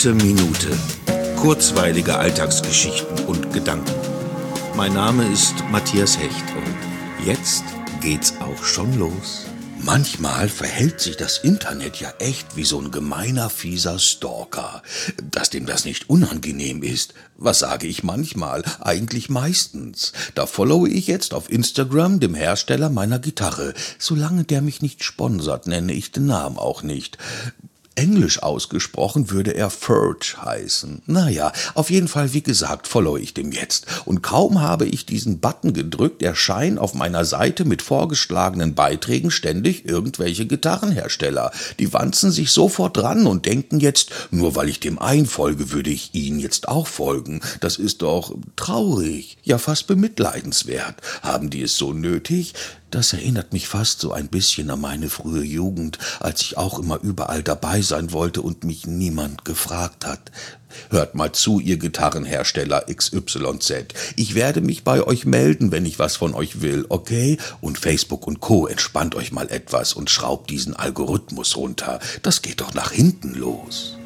Gute Minute. Kurzweilige Alltagsgeschichten und Gedanken. Mein Name ist Matthias Hecht und jetzt geht's auch schon los. Manchmal verhält sich das Internet ja echt wie so ein gemeiner, fieser Stalker. Dass dem das nicht unangenehm ist, was sage ich manchmal, eigentlich meistens. Da followe ich jetzt auf Instagram dem Hersteller meiner Gitarre. Solange der mich nicht sponsert, nenne ich den Namen auch nicht. Englisch ausgesprochen würde er Ferg heißen. Naja, auf jeden Fall, wie gesagt, followe ich dem jetzt. Und kaum habe ich diesen Button gedrückt, erscheinen auf meiner Seite mit vorgeschlagenen Beiträgen ständig irgendwelche Gitarrenhersteller. Die wanzen sich sofort dran und denken jetzt, nur weil ich dem einen folge, würde ich ihnen jetzt auch folgen. Das ist doch traurig, ja fast bemitleidenswert. Haben die es so nötig? Das erinnert mich fast so ein bisschen an meine frühe Jugend, als ich auch immer überall dabei sein wollte und mich niemand gefragt hat. Hört mal zu, ihr Gitarrenhersteller XYZ. Ich werde mich bei euch melden, wenn ich was von euch will, okay? Und Facebook und Co. entspannt euch mal etwas und schraubt diesen Algorithmus runter. Das geht doch nach hinten los.